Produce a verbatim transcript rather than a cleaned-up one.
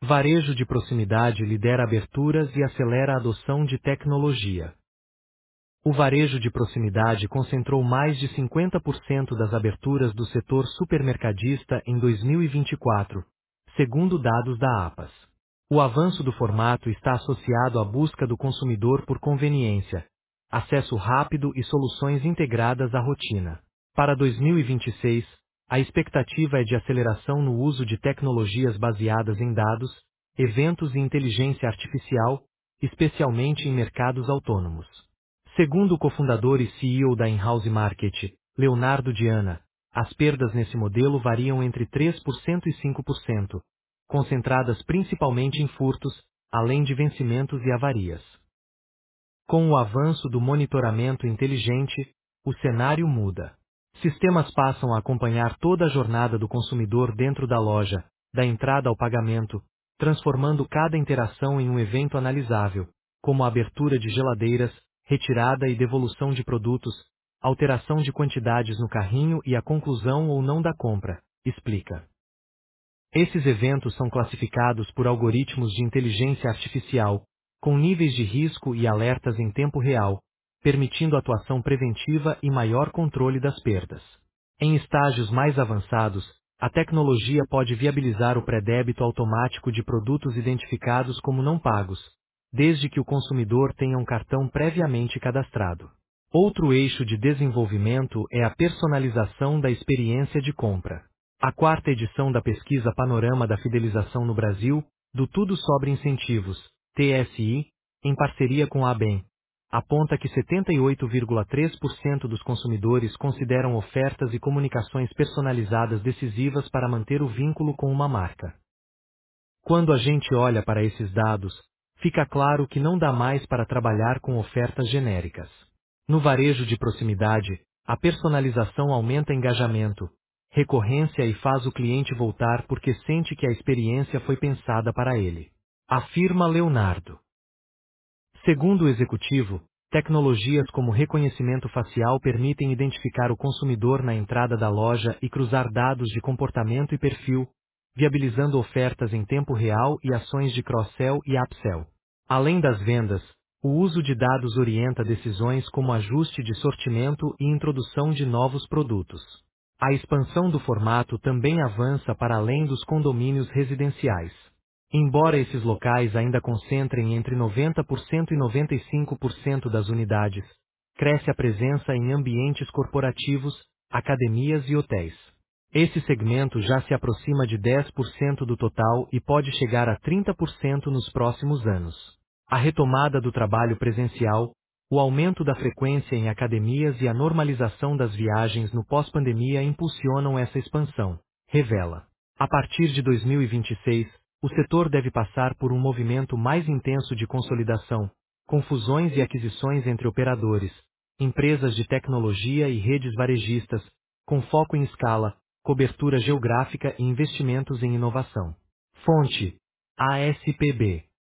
Varejo de proximidade lidera aberturas e acelera a adoção de tecnologia. O varejo de proximidade concentrou mais de cinquenta por cento das aberturas do setor supermercadista em dois mil e vinte e quatro, segundo dados da APAS. O avanço do formato está associado à busca do consumidor por conveniência, acesso rápido e soluções integradas à rotina. Para dois mil e vinte e seis, a expectativa é de aceleração no uso de tecnologias baseadas em dados, eventos e inteligência artificial, especialmente em mercados autônomos. Segundo o cofundador e C E O da In-House Market, Leonardo Diana, as perdas nesse modelo variam entre três por cento e cinco por cento, concentradas principalmente em furtos, além de vencimentos e avarias. Com o avanço do monitoramento inteligente, o cenário muda. Sistemas passam a acompanhar toda a jornada do consumidor dentro da loja, da entrada ao pagamento, transformando cada interação em um evento analisável, como a abertura de geladeiras, retirada e devolução de produtos, alteração de quantidades no carrinho e a conclusão ou não da compra, explica. Esses eventos são classificados por algoritmos de inteligência artificial, com níveis de risco e alertas em tempo real, permitindo atuação preventiva e maior controle das perdas. Em estágios mais avançados, a tecnologia pode viabilizar o pré-débito automático de produtos identificados como não pagos, desde que o consumidor tenha um cartão previamente cadastrado. Outro eixo de desenvolvimento é a personalização da experiência de compra. A quarta edição da pesquisa Panorama da Fidelização no Brasil, do Tudo Sobre Incentivos, T S I, em parceria com a ABEM, aponta que setenta e oito vírgula três por cento dos consumidores consideram ofertas e comunicações personalizadas decisivas para manter o vínculo com uma marca. Quando a gente olha para esses dados, fica claro que não dá mais para trabalhar com ofertas genéricas. No varejo de proximidade, a personalização aumenta engajamento, recorrência e faz o cliente voltar porque sente que a experiência foi pensada para ele. Afirma Leonardo. Segundo o executivo, tecnologias como reconhecimento facial permitem identificar o consumidor na entrada da loja e cruzar dados de comportamento e perfil, viabilizando ofertas em tempo real e ações de cross-sell e upsell. Além das vendas, o uso de dados orienta decisões como ajuste de sortimento e introdução de novos produtos. A expansão do formato também avança para além dos condomínios residenciais. Embora esses locais ainda concentrem entre noventa por cento e noventa e cinco por cento das unidades, cresce a presença em ambientes corporativos, academias e hotéis. Esse segmento já se aproxima de dez por cento do total e pode chegar a trinta por cento nos próximos anos. A retomada do trabalho presencial, o aumento da frequência em academias e a normalização das viagens no pós-pandemia impulsionam essa expansão, revela. A partir de dois mil e vinte e seis, o setor deve passar por um movimento mais intenso de consolidação, com fusões e aquisições entre operadores, empresas de tecnologia e redes varejistas, com foco em escala, cobertura geográfica e investimentos em inovação. Fonte: A S P B.